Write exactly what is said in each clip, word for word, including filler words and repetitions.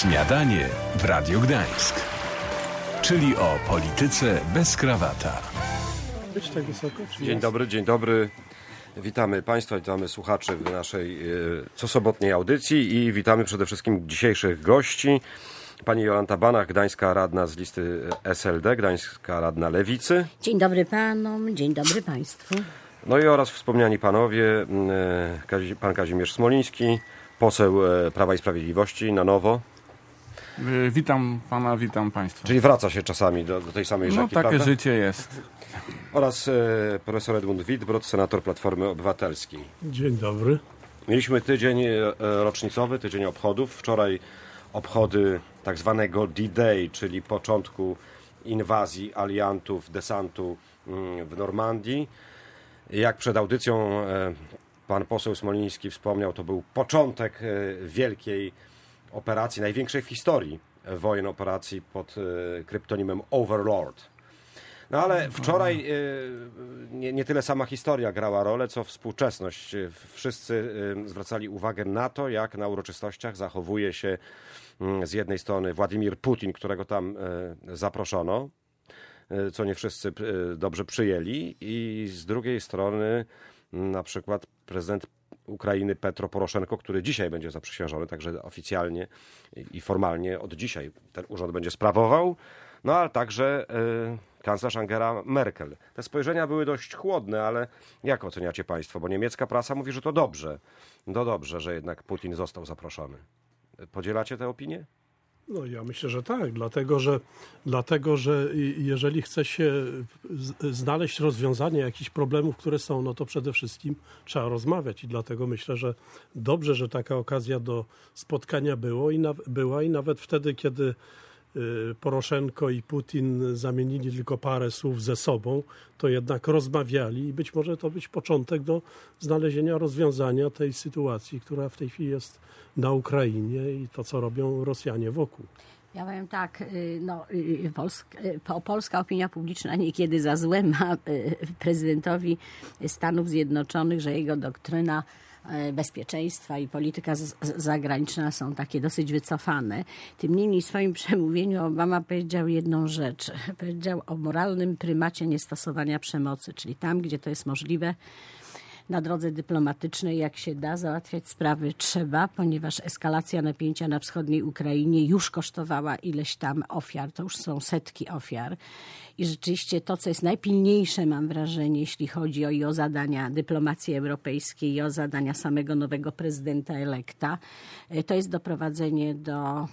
Śniadanie w Radiu Gdańsk. Czyli o polityce bez krawata. Być tak wysoko, czy Dzień dobry, dzień dobry. Witamy Państwa, witamy słuchaczy w naszej cosobotniej audycji i witamy przede wszystkim dzisiejszych gości. Pani Jolanta Banach, gdańska radna z listy S L D, gdańska radna Lewicy. Dzień dobry panom, dzień dobry państwu. No i oraz wspomniani panowie, pan Kazimierz Smoliński, poseł Prawa i Sprawiedliwości na nowo. Witam pana, witam państwa. Czyli wraca się czasami do, do tej samej rzeki, No takie prawda? życie jest. Oraz e, profesor Edmund Wittbrod, senator Platformy Obywatelskiej. Dzień dobry. Mieliśmy tydzień e, rocznicowy, tydzień obchodów. Wczoraj obchody tak zwanego D-Day, czyli początku inwazji aliantów, desantu mm, w Normandii. Jak przed audycją e, pan poseł Smoliński wspomniał, to był początek e, wielkiej operacji, największej w historii wojen operacji pod e, kryptonimem Overlord. No ale wczoraj e, nie, nie tyle sama historia grała rolę, co współczesność. Wszyscy e, zwracali uwagę na to, jak na uroczystościach zachowuje się m, z jednej strony Władimir Putin, którego tam e, zaproszono, e, co nie wszyscy e, dobrze przyjęli, i z drugiej strony m, na przykład prezydent Ukrainy Petro Poroszenko, który dzisiaj będzie zaprzysiężony, także oficjalnie i formalnie od dzisiaj ten urząd będzie sprawował, no ale także y, kanclerz Angela Merkel. Te spojrzenia były dość chłodne, ale jak oceniacie państwo? Bo niemiecka prasa mówi, że to dobrze, no dobrze, że jednak Putin został zaproszony. Podzielacie tę opinię? No ja myślę, że tak, dlatego że, dlatego, że jeżeli chce się znaleźć rozwiązanie jakichś problemów, które są, no to przede wszystkim trzeba rozmawiać i dlatego myślę, że dobrze, że taka okazja do spotkania było i na, była i nawet wtedy, kiedy Poroszenko i Putin zamienili tylko parę słów ze sobą, to jednak rozmawiali i być może to być początek do znalezienia rozwiązania tej sytuacji, która w tej chwili jest na Ukrainie i to, co robią Rosjanie wokół. Ja powiem tak, no, Polska, polska opinia publiczna niekiedy za złe ma prezydentowi Stanów Zjednoczonych, że jego doktryna bezpieczeństwa i polityka z- zagraniczna są takie dosyć wycofane. Tym niemniej w swoim przemówieniu Obama powiedział jedną rzecz. Powiedział o moralnym prymacie niestosowania przemocy, czyli tam, gdzie to jest możliwe, na drodze dyplomatycznej, jak się da, załatwiać sprawy trzeba, ponieważ eskalacja napięcia na wschodniej Ukrainie już kosztowała ileś tam ofiar. To już są setki ofiar. I rzeczywiście to, co jest najpilniejsze, mam wrażenie, jeśli chodzi o, i o zadania dyplomacji europejskiej, i o zadania samego nowego prezydenta elekta, to jest doprowadzenie do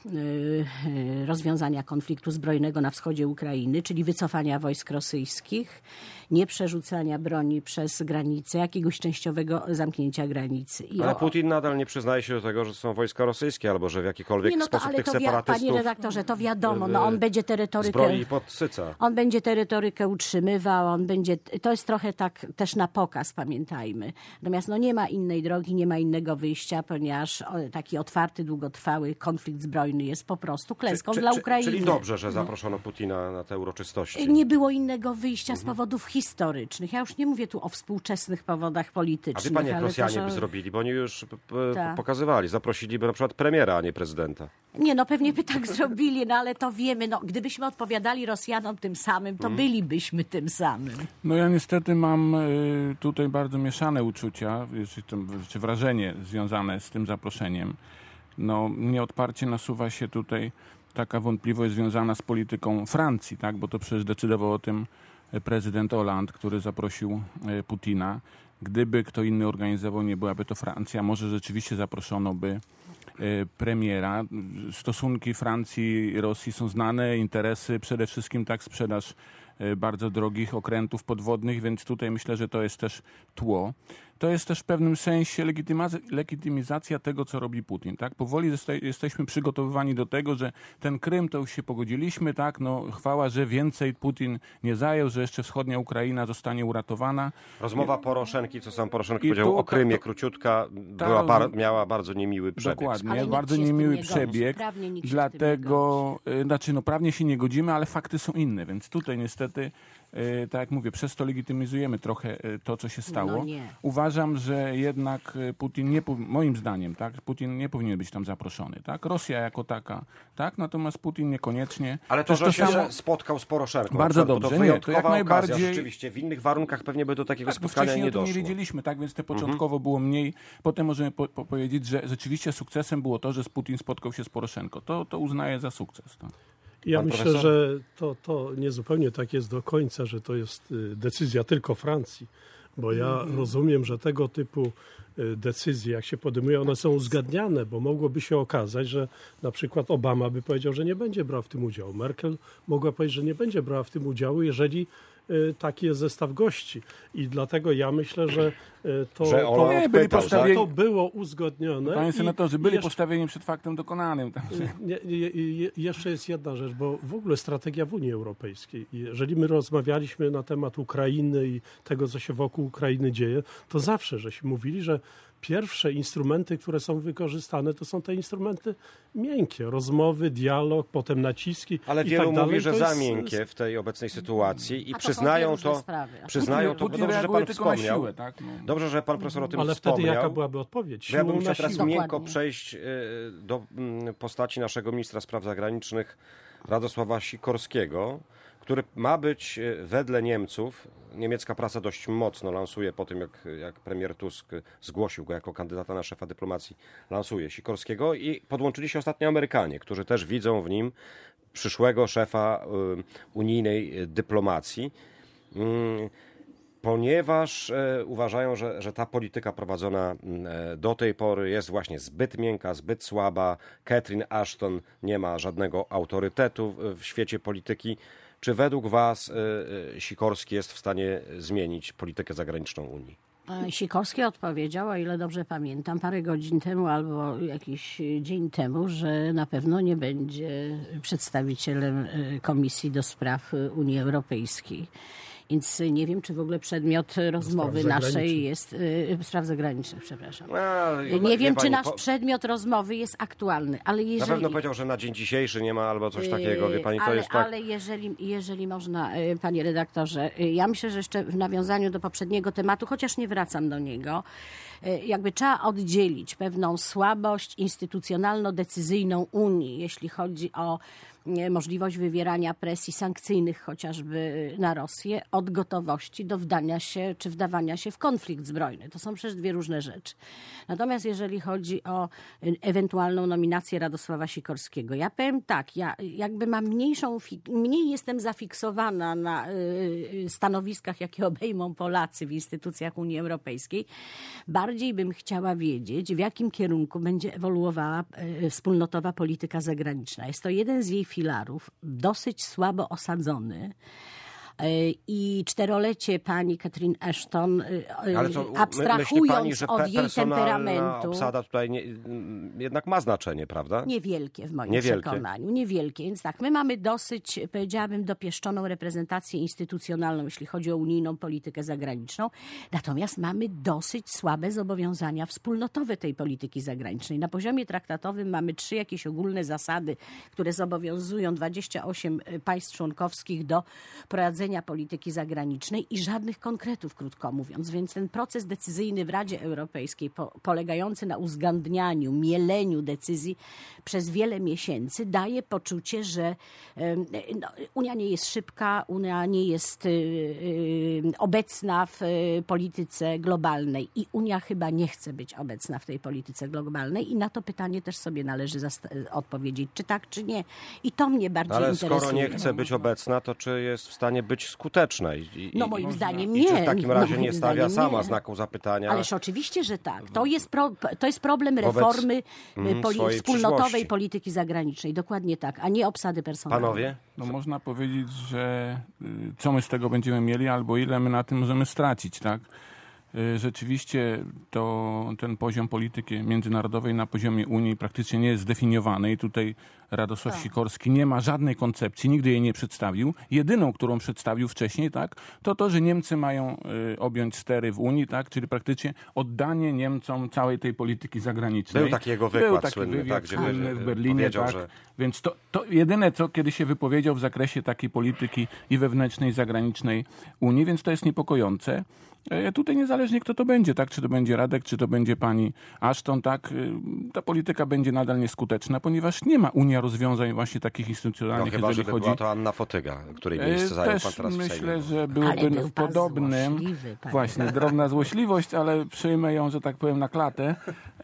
y, rozwiązania konfliktu zbrojnego na wschodzie Ukrainy, czyli wycofania wojsk rosyjskich, nie przerzucania broni przez granicę, jakiegoś częściowego zamknięcia granicy. I Ale o... Putin nadal nie przyznaje się do tego, że są wojska rosyjskie albo że w jakikolwiek Nie, no to, sposób ale tych to wi- separatystów Panie redaktorze, to wiadomo, no on będzie terytorykę... zbroi i podsyca. On będzie terytorykę utrzymywał, on będzie, to jest trochę tak też na pokaz, pamiętajmy. Natomiast no nie ma innej drogi, nie ma innego wyjścia, ponieważ taki otwarty, długotrwały konflikt zbrojny jest po prostu klęską Czy- dla czy- Ukrainy. Czyli dobrze, że zaproszono Putina na te uroczystości. Nie było innego wyjścia z powodów historycznych. Ja już nie mówię tu o współczesnych powodach A politycznych. wie pani, jak ale Rosjanie też o- by zrobili, bo oni już p- p- Tak. pokazywali, zaprosiliby na przykład premiera, a nie prezydenta. Nie, no pewnie by tak zrobili, no ale to wiemy. No, gdybyśmy odpowiadali Rosjanom tym samym, to bylibyśmy tym samym. No ja niestety mam y, tutaj bardzo mieszane uczucia, czy, czy wrażenie związane z tym zaproszeniem. No nieodparcie nasuwa się tutaj taka wątpliwość związana z polityką Francji, tak? Bo to przecież decydował o tym prezydent Hollande, który zaprosił y, Putina. Gdyby kto inny organizował, nie byłaby to Francja, może rzeczywiście zaproszono by premiera. Stosunki Francji i Rosji są znane, interesy, przede wszystkim tak sprzedaż bardzo drogich okrętów podwodnych, więc tutaj myślę, że to jest też tło. To jest też w pewnym sensie legitymizacja tego, co robi Putin. Tak? Powoli jesteśmy przygotowywani do tego, że ten Krym to już się pogodziliśmy, tak? No, chwała, że więcej Putin nie zajął, że jeszcze wschodnia Ukraina zostanie uratowana. Rozmowa Poroszenki, co sam Poroszenko I powiedział tu o Krymie, to- króciutka, ta- była bar- miała bardzo niemiły przebieg. Dokładnie, Ale nikt bardzo się z tym niemiły nie godzi. przebieg. Prawnie nikt się z tym nie Dlatego, y, znaczy no prawnie się nie godzimy, ale fakty są inne, więc tutaj niestety, y, tak jak mówię, przez to legitymizujemy trochę y, to, co się stało. No nie. Uważam, uważam, że jednak Putin nie, moim zdaniem, tak, Putin nie powinien być tam zaproszony, tak? Rosja jako taka, tak, natomiast Putin niekoniecznie. Ale to, to, że to się samo... spotkał z Poroszenką. Bardzo przykład, dobrze, to nie, to jak najbardziej. Okazja, rzeczywiście, w innych warunkach pewnie by do takiego tak, spotkania wcześniej nie o tym doszło. nie wiedzieliśmy, tak, więc te początkowo mhm. było mniej. Potem możemy po, po powiedzieć, że rzeczywiście sukcesem było to, że Putin spotkał się z Poroszenką. To, to uznaję za sukces. Tak. Ja Pan myślę, profesor? że to, to nie zupełnie tak jest do końca, że to jest decyzja tylko Francji, bo ja mm. rozumiem, że tego typu decyzje, jak się podejmuje, one są uzgadniane, bo mogłoby się okazać, że na przykład Obama by powiedział, że nie będzie brał w tym udziału. Merkel mogła powiedzieć, że nie będzie brała w tym udziału, jeżeli taki jest zestaw gości. I dlatego ja myślę, że to, że to, nie, byli to, postawieni, to było uzgodnione. Panie senatorze, byli jeszcze, postawieni przed faktem dokonanym. nie, nie, nie, jeszcze jest jedna rzecz, bo w ogóle strategia w Unii Europejskiej. Jeżeli my rozmawialiśmy na temat Ukrainy i tego, co się wokół Ukrainy dzieje, to zawsze żeśmy mówili, że pierwsze instrumenty, które są wykorzystane, to są te instrumenty miękkie. Rozmowy, dialog, potem naciski. Ale i wielu tak dalej. mówi, że To za jest... miękkie w tej obecnej sytuacji i A to przyznają są to. sprawy. Przyznają Putin, to, Putin dobrze, że pan reaguje tylko na wspomniał. siłę, tak? No. Dobrze, że pan profesor o tym Ale wspomniał. wtedy jaka byłaby odpowiedź? Ja bym Siłą chciał na teraz siłę. miękko Dokładnie. przejść do postaci naszego ministra spraw zagranicznych Radosława Sikorskiego, który ma być wedle Niemców, niemiecka prasa dość mocno lansuje po tym, jak, jak premier Tusk zgłosił go jako kandydata na szefa dyplomacji, lansuje Sikorskiego i podłączyli się ostatnio Amerykanie, którzy też widzą w nim przyszłego szefa unijnej dyplomacji. Ponieważ e, uważają, że, że ta polityka prowadzona e, do tej pory jest właśnie zbyt miękka, zbyt słaba. Catherine Ashton nie ma żadnego autorytetu w, w świecie polityki. Czy według was e, Sikorski jest w stanie zmienić politykę zagraniczną Unii? Sikorski odpowiedział, o ile dobrze pamiętam, parę godzin temu albo jakiś dzień temu, że na pewno nie będzie przedstawicielem Komisji do Spraw Unii Europejskiej. Więc nie wiem, czy w ogóle przedmiot rozmowy naszej jest... Y, spraw zagranicznych, przepraszam. A, nie wiem, pani, czy nasz po... przedmiot rozmowy jest aktualny, ale jeżeli... Na pewno powiedział, że na dzień dzisiejszy nie ma albo coś takiego, wie pani, to ale, jest tak... Ale jeżeli, jeżeli można, panie redaktorze, ja myślę, że jeszcze w nawiązaniu do poprzedniego tematu, chociaż nie wracam do niego, jakby trzeba oddzielić pewną słabość instytucjonalno-decyzyjną Unii, jeśli chodzi o możliwość wywierania presji sankcyjnych chociażby na Rosję, od gotowości do wdania się czy wdawania się w konflikt zbrojny. To są przecież dwie różne rzeczy. Natomiast jeżeli chodzi o ewentualną nominację Radosława Sikorskiego, ja powiem tak, ja jakby mam mniejszą, mniej jestem zafiksowana na stanowiskach, jakie obejmą Polacy w instytucjach Unii Europejskiej. Bardziej bym chciała wiedzieć, w jakim kierunku będzie ewoluowała wspólnotowa polityka zagraniczna. Jest to jeden z jej filarów, dosyć słabo osadzony. I czterolecie pani Catherine Ashton, ale co, abstrahując pani, że od jej temperamentu... obsada tutaj nie, jednak ma znaczenie, prawda? Niewielkie w moim Niewielkie. przekonaniu. Niewielkie. Więc tak, my mamy dosyć, powiedziałabym, dopieszczoną reprezentację instytucjonalną, jeśli chodzi o unijną politykę zagraniczną. Natomiast mamy dosyć słabe zobowiązania wspólnotowe tej polityki zagranicznej. Na poziomie traktatowym mamy trzy jakieś ogólne zasady, które zobowiązują dwadzieścia osiem państw członkowskich do prowadzenia polityki zagranicznej i żadnych konkretów, krótko mówiąc. Więc ten proces decyzyjny w Radzie Europejskiej po, polegający na uzgadnianiu, mieleniu decyzji przez wiele miesięcy daje poczucie, że no, Unia nie jest szybka, Unia nie jest y, y, obecna w y, polityce globalnej i Unia chyba nie chce być obecna w tej polityce globalnej i na to pytanie też sobie należy zast- odpowiedzieć, czy tak, czy nie. I to mnie bardziej Ale interesuje. skoro nie chce być obecna, to czy jest w stanie być skuteczna? I, No moim i, zdaniem i nie. czy w takim razie no, nie stawia sama nie. znaku zapytania? Ależ oczywiście, że tak. To jest, pro, to jest problem Wobec, reformy mm, poli, swojej wspólnotowej przyszłości. polityki zagranicznej. Dokładnie tak, a nie obsady personalnej. Panowie? No można powiedzieć, że y, co my z tego będziemy mieli, albo ile my na tym możemy stracić, tak? Y, Rzeczywiście to ten poziom polityki międzynarodowej na poziomie Unii praktycznie nie jest zdefiniowany i tutaj Radosław Tak. Sikorski nie ma żadnej koncepcji, nigdy jej nie przedstawił. Jedyną, którą przedstawił wcześniej, tak, to to, że Niemcy mają y, objąć stery w Unii, tak, czyli praktycznie oddanie Niemcom całej tej polityki zagranicznej. Był taki jego wykład Był taki słynny, wywiad tak, gdzie słynny wy- w Berlinie, powiedział, tak. że- Więc to, to jedyne, co kiedy się wypowiedział w zakresie takiej polityki i wewnętrznej, i zagranicznej Unii, więc to jest niepokojące. Tutaj niezależnie kto to będzie, tak? Czy to będzie Radek, czy to będzie pani Ashton, tak? Ta polityka będzie nadal nieskuteczna, ponieważ nie ma Unia rozwiązań właśnie takich instytucjonalnych, no, chyba, jeżeli żeby chodzi... była to Anna Fotyga, której miejsce zajął pan teraz w myślę, Sejmie. że byłby był w podobnym... Właśnie, drobna złośliwość, ale przyjmę ją, że tak powiem, na klatę.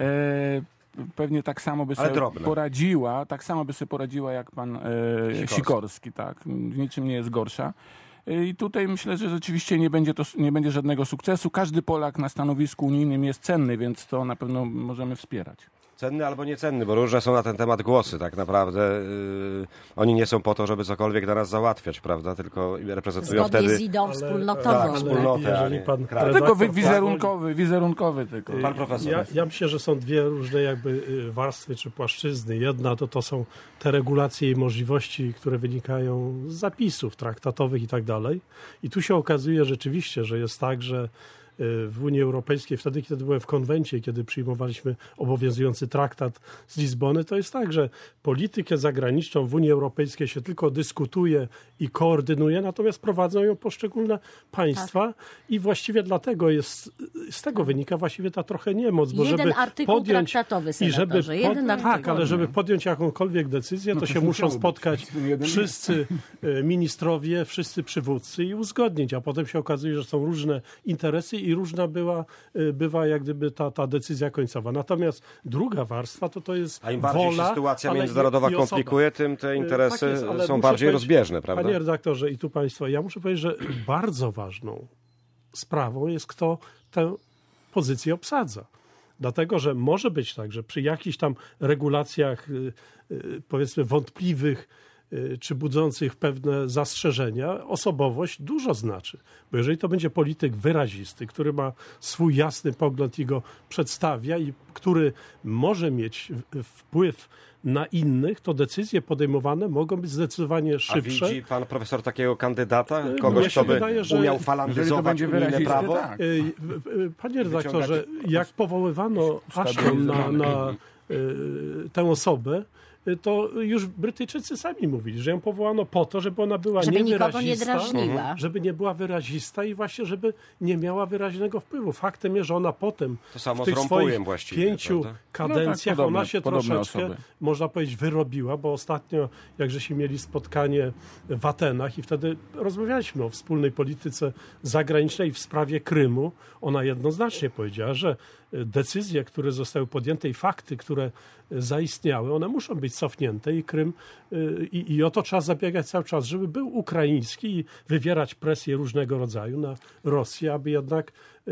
E, pewnie tak samo by sobie poradziła, tak samo by sobie poradziła jak pan e, Sikorski. Sikorski, tak. W niczym nie jest gorsza. I tutaj myślę, że rzeczywiście nie będzie, to, nie będzie żadnego sukcesu. Każdy Polak na stanowisku unijnym jest cenny, więc to na pewno możemy wspierać. Cenny albo niecenny, bo różne są na ten temat głosy. Tak naprawdę yy, oni nie są po to, żeby cokolwiek dla nas załatwiać, prawda? Tylko reprezentują Zgodnie wtedy... z idą wspólnotową. Tak, wspólnotę, jeżeli pan Tylko wizerunkowy, wizerunkowy tylko. Pan profesor. Ja, ja myślę, że są dwie różne jakby warstwy czy płaszczyzny. Jedna to, to są te regulacje i możliwości, które wynikają z zapisów traktatowych i tak dalej. I tu się okazuje rzeczywiście, że jest tak, że w Unii Europejskiej, wtedy kiedy byłem w konwencie, kiedy przyjmowaliśmy obowiązujący traktat z Lizbony, to jest tak, że politykę zagraniczną w Unii Europejskiej się tylko dyskutuje i koordynuje, natomiast prowadzą ją poszczególne państwa tak. I właściwie dlatego jest, z tego wynika właściwie ta trochę niemoc, bo jeden żeby artykuł podjąć traktatowy, i żeby pod, jeden tak, artykuł. ale żeby podjąć jakąkolwiek decyzję, to, no to się muszą spotkać wszyscy ministrowie, wszyscy przywódcy i uzgodnić, a potem się okazuje, że są różne interesy i różna była, bywa jak gdyby ta, ta decyzja końcowa. Natomiast druga warstwa to to jest A im bardziej wola, się sytuacja ale międzynarodowa i, i komplikuje, tym te interesy tak jest, są bardziej rozbieżne, prawda? Panie redaktorze, i tu państwo, ja muszę powiedzieć, że bardzo ważną sprawą jest, kto tę pozycję obsadza. Dlatego, że może być tak, że przy jakichś tam regulacjach powiedzmy wątpliwych czy budzących pewne zastrzeżenia, osobowość dużo znaczy. Bo jeżeli to będzie polityk wyrazisty, który ma swój jasny pogląd i go przedstawia i który może mieć wpływ na innych, to decyzje podejmowane mogą być zdecydowanie szybsze. A widzi pan profesor takiego kandydata? Kogoś, Mnie kto by wydaje, że umiał falandyzować unijne prawo? Tak. Panie redaktorze, jak powoływano Ashton na, na y, tę osobę, to już Brytyjczycy sami mówili, że ją powołano po to, żeby ona była żeby niewyrazista, nie drażniła. żeby nie była wyrazista i właśnie, żeby nie miała wyraźnego wpływu. Faktem jest, że ona potem to samo w tych z swoich właściwie, pięciu prawda? kadencjach no tak, podobne, ona się troszeczkę, osoby. można powiedzieć, wyrobiła, bo ostatnio, jak żeśmy mieli spotkanie w Atenach i wtedy rozmawialiśmy o wspólnej polityce zagranicznej w sprawie Krymu, ona jednoznacznie powiedziała, że decyzje, które zostały podjęte i fakty, które zaistniały, one muszą być cofnięte i Krym i, i o to trzeba zabiegać cały czas, żeby był ukraiński i wywierać presję różnego rodzaju na Rosję, aby jednak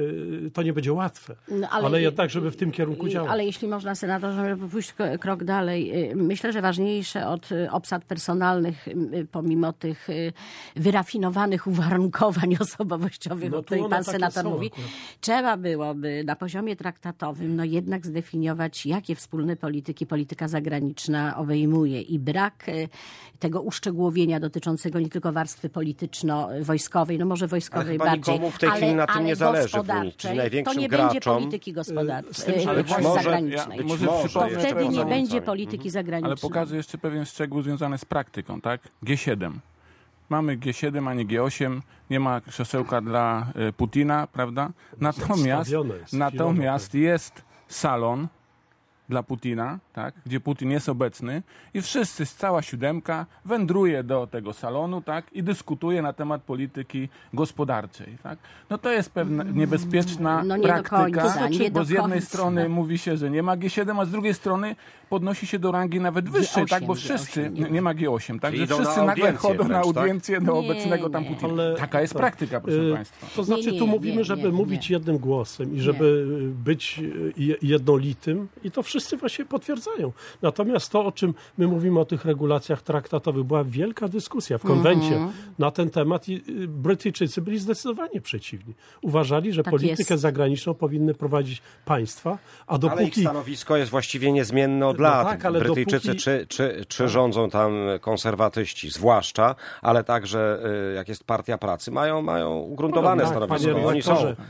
to nie będzie łatwe, no, ale, ale jednak, żeby w tym kierunku działać. Ale jeśli można, senatorze, żeby pójść krok dalej, myślę, że ważniejsze od obsad personalnych, pomimo tych wyrafinowanych uwarunkowań osobowościowych, no, o których pan senator są, mówi, akurat. Trzeba byłoby na poziomie traktatowym no jednak zdefiniować, jakie wspólne polityki polityka zagraniczna obejmuje i brak tego uszczegółowienia dotyczącego nie tylko warstwy polityczno-wojskowej, no może wojskowej ale bardziej, nikomu w tej chwili ale, na tym nie zależy w Unii, czyli największym to nie graczom, będzie polityki gospodarczej, ale może, zagranicznej. Ja, może to wtedy nie będzie polityki zagranicznej. Ale pokażę jeszcze pewien szczegół związany z praktyką, tak? G siedem. Mamy G siedem, a nie G osiem. Nie ma krzesełka dla y, Putina, prawda? Natomiast, jest, natomiast jest salon dla Putina, tak, gdzie Putin jest obecny i wszyscy, cała siódemka wędruje do tego salonu, tak, i dyskutuje na temat polityki gospodarczej, tak. No to jest pewna niebezpieczna no nie praktyka, do końca, nie bo do z jednej końca. strony mówi się, że nie ma G siedem, a z drugiej strony podnosi się do rangi nawet wyższej, G osiem, tak, bo wszyscy, G osiem, nie, nie ma G osiem, tak, że Idą wszyscy na nagle chodzą wręcz, na audiencję tak? do Nie, obecnego tam nie. Putina. Ale Taka jest to, praktyka, proszę y, państwa. To znaczy, Nie, nie, tu mówimy, nie, żeby nie, mówić nie. jednym głosem i żeby nie. być jednolitym i to wszyscy właśnie potwierdzają. Natomiast to, o czym my mówimy o tych regulacjach traktatowych, była wielka dyskusja w konwencie mm. na ten temat i Brytyjczycy byli zdecydowanie przeciwni. Uważali, że tak politykę jest. zagraniczną powinny prowadzić państwa, a dopóki... Ale ich stanowisko jest właściwie niezmienne od No lat. tak, ale Brytyjczycy dopóki... czy, czy, czy rządzą tam konserwatyści, zwłaszcza, ale także jak jest Partia Pracy, mają, mają ugruntowane no, tak, stanowisko. panie Oni są...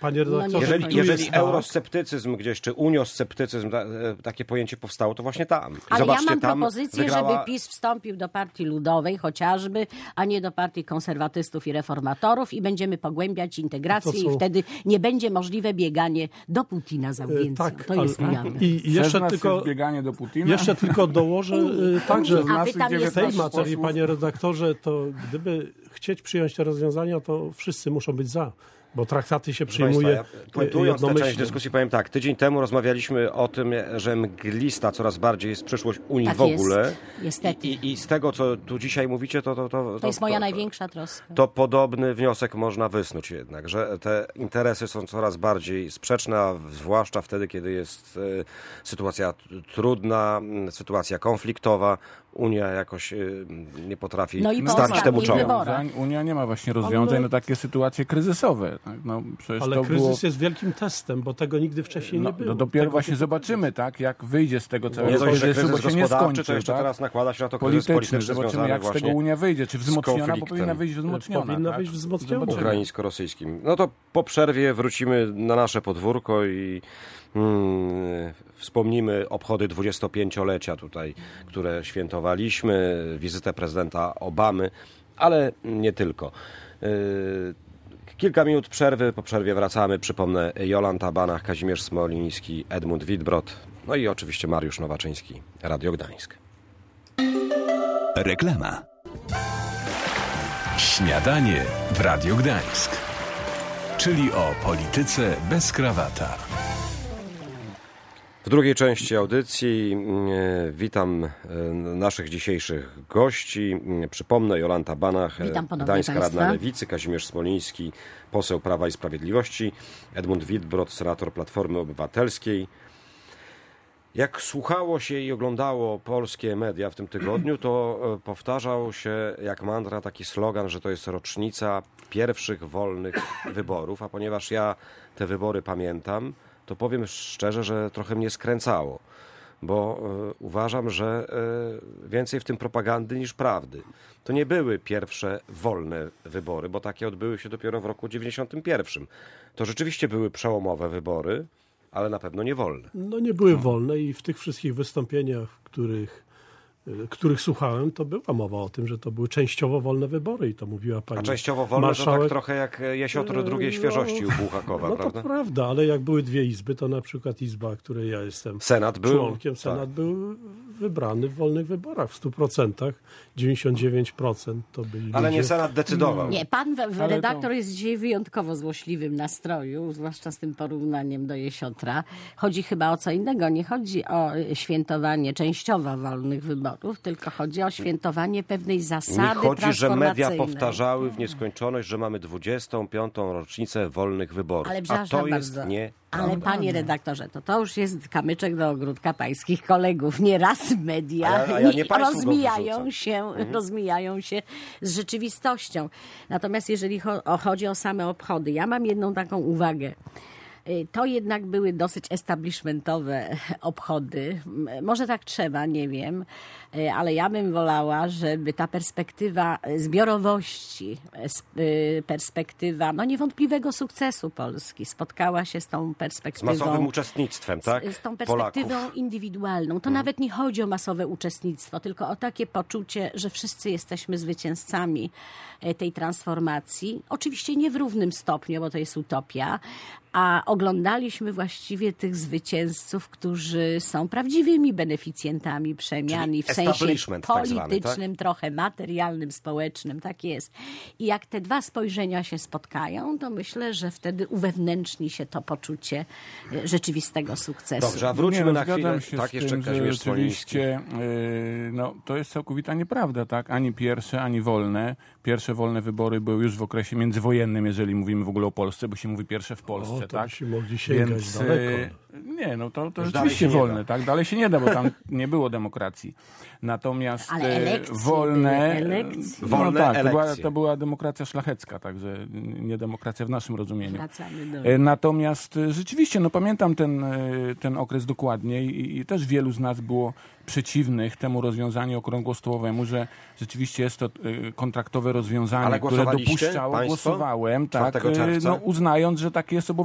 Panie redaktorze, Jeżeli, tu jeżeli jest tak. eurosceptycyzm gdzieś, czy uniosceptycyzm, ta, takie pojęcie powstało, to właśnie tam. I Ale zobaczcie, ja mam tam propozycję, wygrała... żeby PiS wstąpił do Partii Ludowej chociażby, a nie do Partii Konserwatystów i Reformatorów i będziemy pogłębiać integrację To co? i wtedy nie będzie możliwe bieganie do Putina za audiencją. Tak, to jest ale- ujawne. I, i jeszcze tylko, bieganie do Putina. jeszcze tylko dołożę y, tak, że A wy tam w tej jesteście. materii, panie redaktorze, to gdyby chcieć przyjąć te rozwiązania, to wszyscy muszą być za, bo traktaty się Proszę przyjmuje Państwa, ja puentując tę część jednomyślnie. dyskusji, powiem tak. Tydzień temu rozmawialiśmy o tym, że mglista coraz bardziej jest przyszłość Unii Tak w ogóle. jest, niestety. I, i, I z tego, co tu dzisiaj mówicie, to... To, to, To jest moja największa troska. To podobny wniosek można wysnuć jednak, że te interesy są coraz bardziej sprzeczne, a zwłaszcza wtedy, kiedy jest e, sytuacja t- trudna, m, sytuacja konfliktowa. Unia jakoś e, nie potrafi No i po stawić temu ostatnich czoła. wyborach. Rozwiązań Unia nie ma właśnie rozwiązań Ale- na takie sytuacje kryzysowe. Tak? No, przecież Ale to kryzys było... jest wielkim testem, bo tego nigdy wcześniej No, nie było. no dopiero Tego właśnie typu zobaczymy, tak, jak wyjdzie z tego Nie całego dość, że kryzysu, bo kryzys się nie gospodarczy, skończy. to jeszcze tak? teraz nakłada się na to kryzys Polityczny. polityczny Zobaczymy, związany jak z tego właśnie Unia wyjdzie. Czy wzmocniona, bo konfliktem. powinna wyjść wzmocniona. Powinna tak? wyjść wzmocniona. Zobaczymy. ukraińsko-rosyjskim. No to po przerwie wrócimy na nasze podwórko i mm, wspomnimy obchody dwudziestopięciolecia tutaj, które świętowaliśmy, wizytę prezydenta Obamy, ale nie tylko. Yy, Kilka minut przerwy, po przerwie wracamy. Przypomnę, Jolanta Banach, Kazimierz Smoliński, Edmund Wittbrod, no i oczywiście Mariusz Nowaczyński, Radio Gdańsk. Reklama. Śniadanie w Radiu Gdańsk. Czyli o polityce bez krawata. W drugiej części audycji e, witam e, naszych dzisiejszych gości. E, Przypomnę, Jolanta Banach, e, Witam ponownie Gdańska państwa. Radna Lewicy, Kazimierz Smoliński, poseł Prawa i Sprawiedliwości, Edmund Wittbrod, senator Platformy Obywatelskiej. Jak słuchało się i oglądało polskie media w tym tygodniu, to e, powtarzał się jak mantra taki slogan, że to jest rocznica pierwszych wolnych wyborów, a ponieważ ja te wybory pamiętam, to powiem szczerze, że trochę mnie skręcało, bo e, uważam, że e, więcej w tym propagandy niż prawdy. To nie były pierwsze wolne wybory, bo takie odbyły się dopiero w roku dziewięćdziesiątym pierwszym. To rzeczywiście były przełomowe wybory, ale na pewno nie wolne. No nie były wolne i w tych wszystkich wystąpieniach, których, y, których słuchałem, to była mowa o tym, że to były częściowo wolne wybory i to mówiła pani A częściowo wolne marszałek. to tak trochę jak jesiotro drugiej No, świeżości u Bułhakowa, No prawda? to prawda, ale jak były dwie izby, to na przykład izba, której ja jestem Senat był... członkiem, Senat tak. był wybrany w wolnych wyborach w stu procentach, dziewięćdziesiąt dziewięć procent to byli Ale ludzie. nie Senat decydował. Nie, pan w- w Ale redaktor to- jest dzisiaj w wyjątkowo złośliwym nastroju, zwłaszcza z tym porównaniem do jesiotra. Chodzi chyba o co innego. Nie chodzi o y, świętowanie częściowo wolnych wyborów, tylko chodzi o świętowanie pewnej zasady Mi chodzi, że media transformacyjnej. powtarzały w nieskończoność, że mamy dwudziestą piątą rocznicę wolnych wyborów. Ale A przepraszam to jest bardzo. nie... Ale panie redaktorze, to to już jest kamyczek do ogródka pańskich kolegów. Nieraz media A ja- a ja nie państwu go rozmijają wyrzucam. się, rozmijają się z rzeczywistością. Natomiast jeżeli cho- o, chodzi o same obchody, ja mam jedną taką uwagę. Y, To jednak były dosyć establishmentowe obchody. M- Może tak trzeba, nie wiem, y, ale ja bym wolała, żeby ta perspektywa zbiorowości, es- y, perspektywa no niewątpliwego sukcesu Polski spotkała się z tą Z perspektywą. masowym uczestnictwem, tak? Z, z tą perspektywą Polaków. indywidualną. To nawet nie chodzi o masowe uczestnictwo, tylko o takie poczucie, że wszyscy jesteśmy zwycięzcami e, tej transformacji. Oczywiście nie w równym stopniu, bo to jest utopia, a oglądaliśmy właściwie tych zwycięzców, którzy są prawdziwymi beneficjentami przemian Czyli i w sensie establishment tak zwany, politycznym, trochę materialnym, społecznym, tak jest. I jak te dwa spojrzenia się spotkają, to myślę, że wtedy uwewnętrzni się to poczucie e, rzeczywistego sukcesu. Dobrze, a wróćmy Nie, no, na zgadzam chwilę. się Tak, z jeszcze tym, że Kazimierz Smoliński. rzeczywiście yy, no, to jest całkowita nieprawda, tak? Ani pierwsze, ani wolne. Pierwsze wolne wybory były już w okresie międzywojennym, jeżeli mówimy w ogóle o Polsce, bo się mówi pierwsze w Polsce, O, to tak? byśmy mogli sięgać Więc, daleko. yy, nie, no to, to Już dalej rzeczywiście się nie wolne, da. tak? Dalej się nie da, bo tam nie było demokracji. Natomiast Ale e, elekcje wolne... były, elekcje. No Wolne tak, to była, elekcje. to była demokracja szlachecka, także nie demokracja w naszym rozumieniu. Wracamy do... E, Natomiast e, rzeczywiście, no pamiętam ten, e, ten okres dokładnie i, i też wielu z nas było przeciwnych temu rozwiązaniu okrągłostołowemu, że rzeczywiście jest to e, kontraktowe rozwiązanie, Ale które głosowaliście dopuszczało, państwo? głosowałem, tak, czwartego e, czerwca? no, uznając, że takie jest obowiązek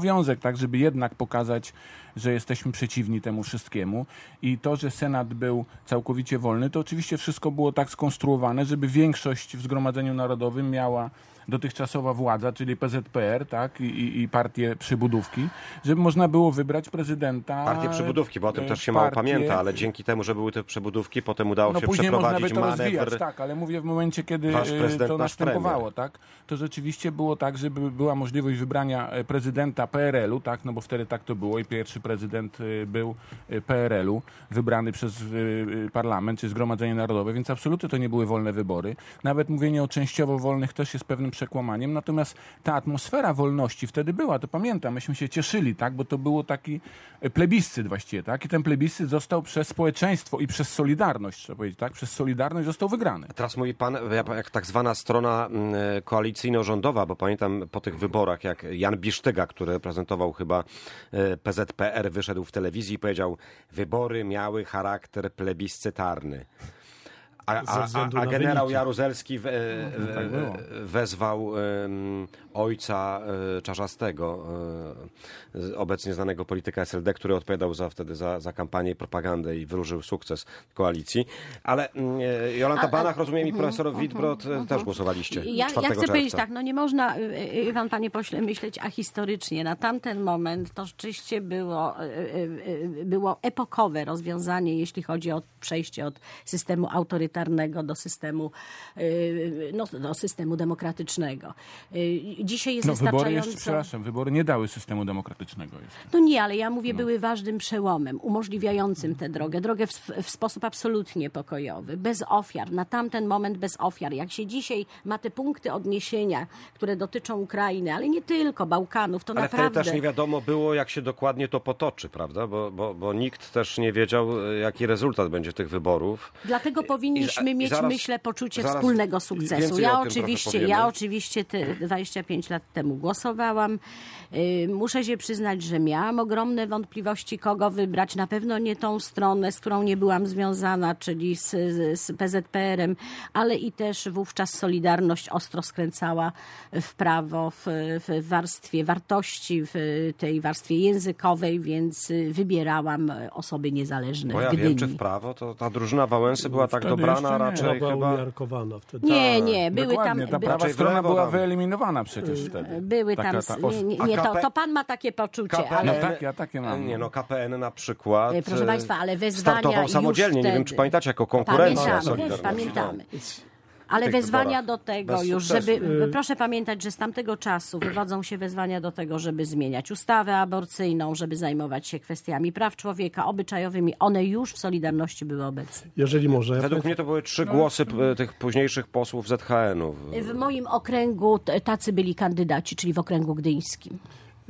obowiązek, tak, żeby jednak pokazać, że jesteśmy przeciwni temu wszystkiemu. I to, że Senat był całkowicie wolny, to oczywiście wszystko było tak skonstruowane, żeby większość w Zgromadzeniu Narodowym miała dotychczasowa władza, czyli P Z P R, tak, i, i partię przybudówki, żeby można było wybrać prezydenta. Partię przybudówki, bo o tym też się partię... mało pamięta, ale dzięki temu, że były te przybudówki, potem udało no się później przeprowadzić można by to manewr. rozwijać, tak, ale mówię w momencie, kiedy Wasz prezydent, to nasz następowało, premier. tak, to rzeczywiście było tak, żeby była możliwość wybrania prezydenta P R L u, tak, no bo wtedy tak to było i pierwszy prezydent był P R L u, wybrany przez parlament, czy Zgromadzenie Narodowe, więc absolutnie to nie były wolne wybory. Nawet mówienie o częściowo wolnych też jest pewnym przekłamaniem, natomiast ta atmosfera wolności wtedy była, to pamiętam, myśmy się cieszyli, tak, bo to było taki plebiscyt właściwie, tak, i ten plebiscyt został przez społeczeństwo i przez Solidarność, trzeba powiedzieć, tak, przez Solidarność został wygrany. Teraz mówi pan, jak tak zwana strona koalicyjno-rządowa, bo pamiętam po tych wyborach, jak Jan Bisztyga, który reprezentował chyba P Z P R, wyszedł w telewizji i powiedział, wybory miały charakter plebiscytarny. A, a, a, a generał Jaruzelski we, no, tak wezwał um, ojca e, Czarzastego, e, obecnie znanego polityka S L D, który odpowiadał za, wtedy za, za kampanię i propagandę i wróżył sukces koalicji. Ale e, Jolanta a, Banach, rozumiem, i profesor Wittbrod uh, uh, uh, też głosowaliście. Ja, ja chcę powiedzieć tak, no nie można, Iwan, panie pośle, myśleć ahistorycznie. Na tamten moment to rzeczywiście było, było epokowe rozwiązanie, jeśli chodzi o przejście od systemu autorytarnego do systemu, no, do systemu demokratycznego. Dzisiaj jest no, wystarczająco... Wybory jeszcze, przepraszam, wybory nie dały systemu demokratycznego jeszcze. No nie, ale ja mówię, no. były ważnym przełomem, umożliwiającym tę drogę. Drogę w, w sposób absolutnie pokojowy, bez ofiar. Na tamten moment bez ofiar. Jak się dzisiaj ma te punkty odniesienia, które dotyczą Ukrainy, ale nie tylko, Bałkanów, to ale naprawdę... Ale wtedy też nie wiadomo było, jak się dokładnie to potoczy, prawda? Bo, bo, bo nikt też nie wiedział, jaki rezultat będzie tych wyborów. Dlatego powinniśmy I, mieć, i zaraz, myślę, poczucie zaraz wspólnego sukcesu. Ja oczywiście, ja oczywiście te dwadzieścia pięć lat temu głosowałam. Yy, muszę się przyznać, że miałam ogromne wątpliwości, kogo wybrać. Na pewno nie tą stronę, z którą nie byłam związana, czyli z, z P Z P R em, ale i też wówczas Solidarność ostro skręcała w prawo, w, w warstwie wartości, w tej warstwie językowej, więc wybierałam osoby niezależne Bo w ja Gdyni. wiem, czy w prawo, to ta drużyna Wałęsy była tak Wtedy dobrana raczej była chyba... umiarkowana wtedy. Nie, nie, były Dokładnie, tam... ta by, prawa strona lewo była tam. wyeliminowana przecież wtedy. były Taka tam... ta os- Nie, nie, A nie to, K P to pan ma takie poczucie, K P N, No ale... tak, ja takie mam. Nie, no K P N na przykład E, proszę państwa, ale wezwania startował już samodzielnie, nie wiem, czy wtedy. pamiętacie, jako konkurencja Pamiętamy, Solidarności. pamiętamy. No. Ale tych wezwania wyborach. do tego Bez już, sukcesu. żeby... Proszę pamiętać, że z tamtego czasu wywodzą się wezwania do tego, żeby zmieniać ustawę aborcyjną, żeby zajmować się kwestiami praw człowieka, obyczajowymi. One już w Solidarności były obecne. Jeżeli może. Ja Według mnie to były trzy głosy p- tych późniejszych posłów Z H N u. W moim okręgu t- tacy byli kandydaci, czyli w okręgu gdyńskim.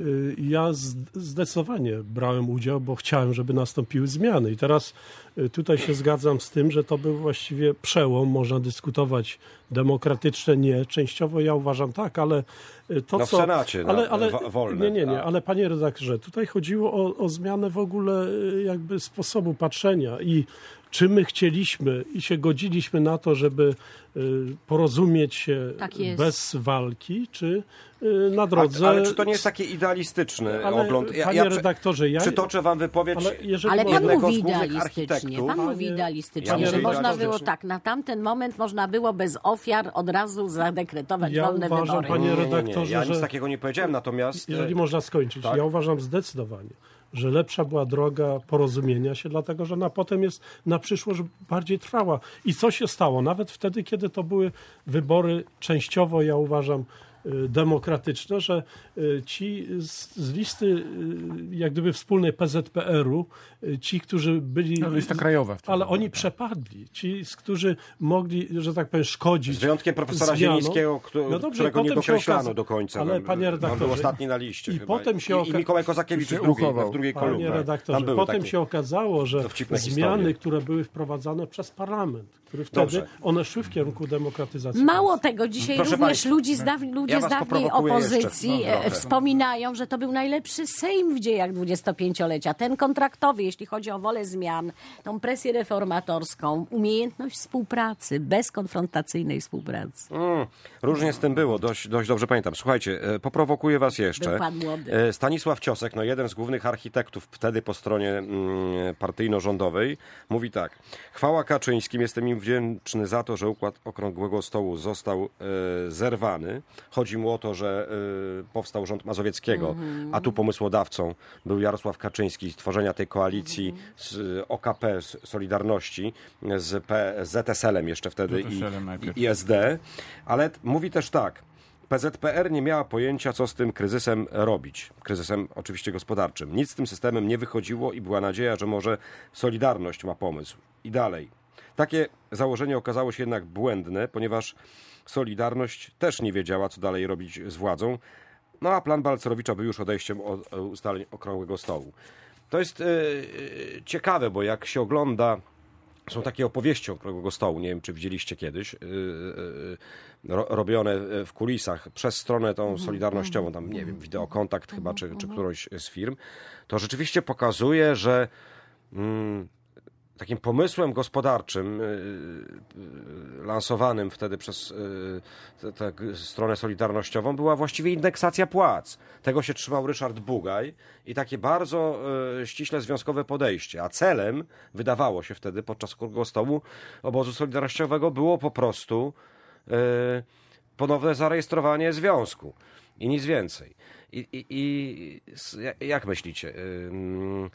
Ja zdecydowanie brałem udział, bo chciałem, żeby nastąpiły zmiany. I teraz tutaj się zgadzam z tym, że to był właściwie przełom. Można dyskutować demokratyczne, nie. Częściowo ja uważam tak, ale to No w co... Senacie, ale, no, ale, wo- wolne. Nie, nie, nie, A. ale panie redaktorze, tutaj chodziło o, o zmianę w ogóle jakby sposobu patrzenia i czy my chcieliśmy i się godziliśmy na to, żeby porozumieć się Tak jest. bez walki, czy na drodze... Ale, ale czy to nie jest taki idealistyczny Ale, ogląd? Ja, panie ja, redaktorze, ja... Przytoczę wam wypowiedź Ale, jeżeli Ale pan można- jednego mówi z głównych idealistycznie. architektów. Pan mówi Panie- idealistycznie, Ja że mówię można idealistycznie. było tak, na tamten moment można było bez ofiar od razu zadekretować Ja wolne uważam, wybory. panie Nie, nie, nie, redaktorze, ja nic że- takiego nie powiedziałem, natomiast... Jeżeli można skończyć, tak? ja uważam zdecydowanie, że lepsza była droga porozumienia się, dlatego że ona potem jest na przyszłość bardziej trwała. I co się stało? Nawet wtedy, kiedy to były wybory częściowo, ja uważam, demokratyczne, że ci z, z listy jak gdyby wspólnej P Z P R u, ci, którzy byli... No, lista krajowa wtedy Ale była, oni tak. przepadli. Ci, z którzy mogli, że tak powiem, szkodzić. Z wyjątkiem profesora zmianom. Zielińskiego, któego, No dobrze, którego nie potem się dokreślano okaza- do końca. Ale On- panie On redaktorze, był ostatni na liście i chyba. potem się I, oka- I Mikołaj Kozakiewicz się w drugiej, uchował. w drugiej Panie kolumnie. redaktorze, Tam był potem taki. się okazało, że Dowcipne zmiany, historie. które były wprowadzane przez parlament, który wtedy Dobrze. one szły w kierunku demokratyzacji. Mało państwa. tego, dzisiaj Proszę również państwa, ludzi z daw- ludzie ja z was dawnej poprowokuję opozycji jeszcze, no, e, trochę. wspominają, że to był najlepszy Sejm w dziejach dwudziestopięciolecia. Ten kontraktowy, jeśli chodzi o wolę zmian, tą presję reformatorską, umiejętność współpracy, bezkonfrontacyjnej współpracy. Mm, różnie z tym było, dość, dość dobrze pamiętam. Słuchajcie, e, poprowokuję was jeszcze. Był pan młody. E, Stanisław Ciosek, no jeden z głównych architektów wtedy po stronie mm, partyjno-rządowej, mówi tak. Chwała Kaczyńskim, jestem im wdzięczny za to, że układ okrągłego stołu został e, zerwany. Chodzi mu o to, że e, powstał rząd Mazowieckiego, Mhm. a tu pomysłodawcą był Jarosław Kaczyński z tworzenia tej koalicji z O K P, z Solidarności, z P- z Z S L-em jeszcze wtedy i, Z S L-em najpierw. i S D, ale t- mówi też tak. P Z P R nie miała pojęcia, co z tym kryzysem robić. Kryzysem oczywiście gospodarczym. Nic z tym systemem nie wychodziło i była nadzieja, że może Solidarność ma pomysł. I dalej. Takie założenie okazało się jednak błędne, ponieważ Solidarność też nie wiedziała, co dalej robić z władzą. No a plan Balcerowicza był już odejściem od e, ustaleń Okrągłego Stołu. To jest e, e, ciekawe, bo jak się ogląda, są takie opowieści Okrągłego Stołu, nie wiem, czy widzieliście kiedyś, yy, yy, ro, robione w kulisach przez stronę tą solidarnościową, tam nie wiem, Wideokontakt chyba, czy, czy którąś z firm, to rzeczywiście pokazuje, że mm, takim pomysłem gospodarczym yy, lansowanym wtedy przez yy, tę stronę solidarnościową była właściwie indeksacja płac. Tego się trzymał Ryszard Bugaj i takie bardzo yy, ściśle związkowe podejście. A celem, wydawało się wtedy podczas Okrągłego Stołu obozu solidarnościowego, było po prostu yy, ponowne zarejestrowanie związku. I nic więcej. I, i, i jak myślicie? Yy,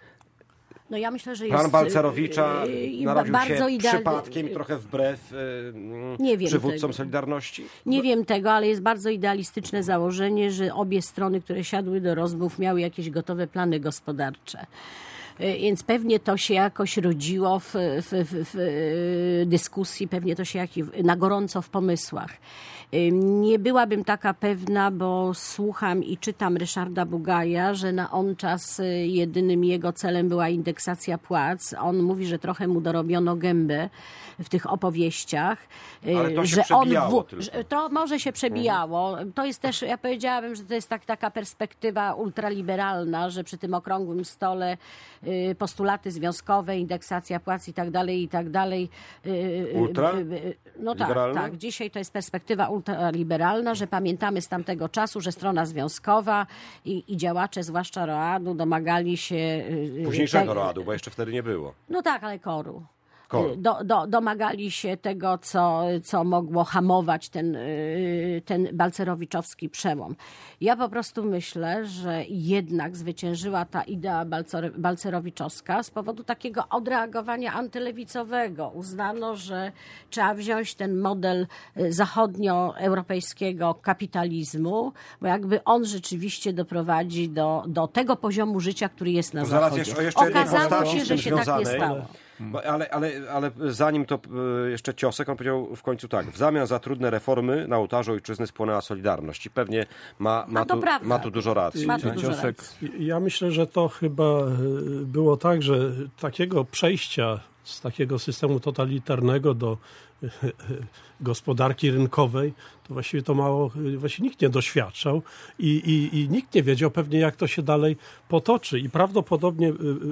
No ja myślę, że Plan jest... Balcerowicza yy, narodził bardzo się idealny- przypadkiem i trochę wbrew yy, Nie wiem przywódcom tego. Solidarności? Nie wiem tego, ale jest bardzo idealistyczne założenie, że obie strony, które siadły do rozmów, miały jakieś gotowe plany gospodarcze. Y, Więc pewnie to się jakoś rodziło w, w, w, w y, dyskusji, pewnie to się jak, na gorąco w pomysłach. Y, Nie byłabym taka pewna, bo słucham i czytam Ryszarda Bugaja, że na on czas y, jedynym jego celem była indeksacja płac. On mówi, że trochę mu dorobiono gębę w tych opowieściach. y, Ale to się że przebijało w- tylko. że to może się przebijało. To jest też, ja powiedziałabym, że to jest tak, taka perspektywa ultraliberalna, że przy tym okrągłym stole y, postulaty związkowe, indeksacja płac i tak dalej, i tak dalej. y, y, Ultra? y, y, No tak, Liberalna? tak. Dzisiaj to jest perspektywa ultraliberalna, że pamiętamy z tamtego czasu, że strona związkowa i, i działacze, zwłaszcza Roadu, domagali się... y, y, Późniejszego te- Roadu, bo jeszcze wtedy nie było. No tak, ale koru. Koru. Do, do, domagali się tego, co, co mogło hamować ten, y, ten balcerowiczowski przełom. Ja po prostu myślę, że jednak zwyciężyła ta idea balcer, balcerowiczowska z powodu takiego odreagowania antylewicowego. Uznano, że trzeba wziąć ten model y, zachodnioeuropejskiego kapitalizmu, bo jakby on rzeczywiście doprowadzi do, do tego poziomu życia, który jest na To zaraz Zachodzie. jeszcze, jeszcze jednej Okazało postaci się, z tym że się tak nie związanej. stało. Bo, ale, ale, ale zanim to e, jeszcze Ciosek, on powiedział w końcu tak. W zamian za trudne reformy na ołtarzu ojczyzny spłonęła Solidarność. I pewnie ma, ma, A to tu, prawda. ma tu dużo racji. Ma tu Ten dużo Ciosek racji. Ja myślę, że to chyba y, było tak, że takiego przejścia z takiego systemu totalitarnego do y, y, gospodarki rynkowej, to właściwie to mało, y, właściwie nikt nie doświadczał i, i, i nikt nie wiedział pewnie, jak to się dalej potoczy. I prawdopodobnie, y,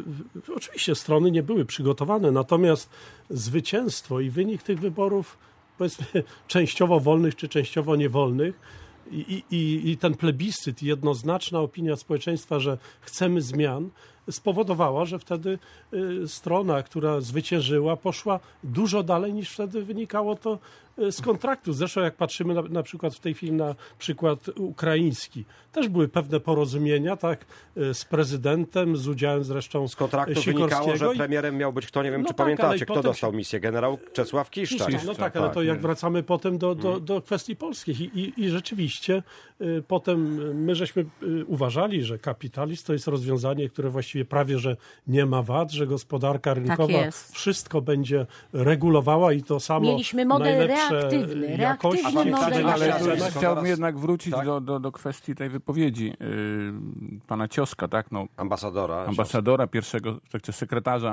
y, oczywiście strony nie były przygotowane, natomiast zwycięstwo i wynik tych wyborów, powiedzmy częściowo wolnych czy częściowo niewolnych, I, i, I ten plebiscyt, jednoznaczna opinia społeczeństwa, że chcemy zmian, spowodowała, że wtedy y, strona, która zwyciężyła, poszła dużo dalej niż wtedy wynikało to y, z kontraktu. Zresztą jak patrzymy na, na przykład w tej chwili na przykład ukraiński, też były pewne porozumienia, tak, y, z prezydentem, z udziałem zresztą Z kontraktu Sikorskiego wynikało, że i- premierem miał być kto, nie wiem No czy tak, ale pamiętacie, i kto potem dostał się- misję? Generał Czesław Kiszczak. Kiszczak, no tak, ale to tak, jak nie. wracamy potem do, do, do, do kwestii polskich i, i, i rzeczywiście y, potem my żeśmy y, uważali, że kapitalizm to jest rozwiązanie, które właściwie prawie, że nie ma wad, że gospodarka rynkowa jest. wszystko będzie regulowała i to samo Mieliśmy model najlepsze reaktywny, jakości, reaktywny przy model. najlepszych Ale Ale to tu jest- cenach. chciałbym zaraz- jednak wrócić tak? do, do, do kwestii tej wypowiedzi yy, pana Cioska, tak? No, Ambasadora. ambasadora, pierwszego, tak, czy sekretarza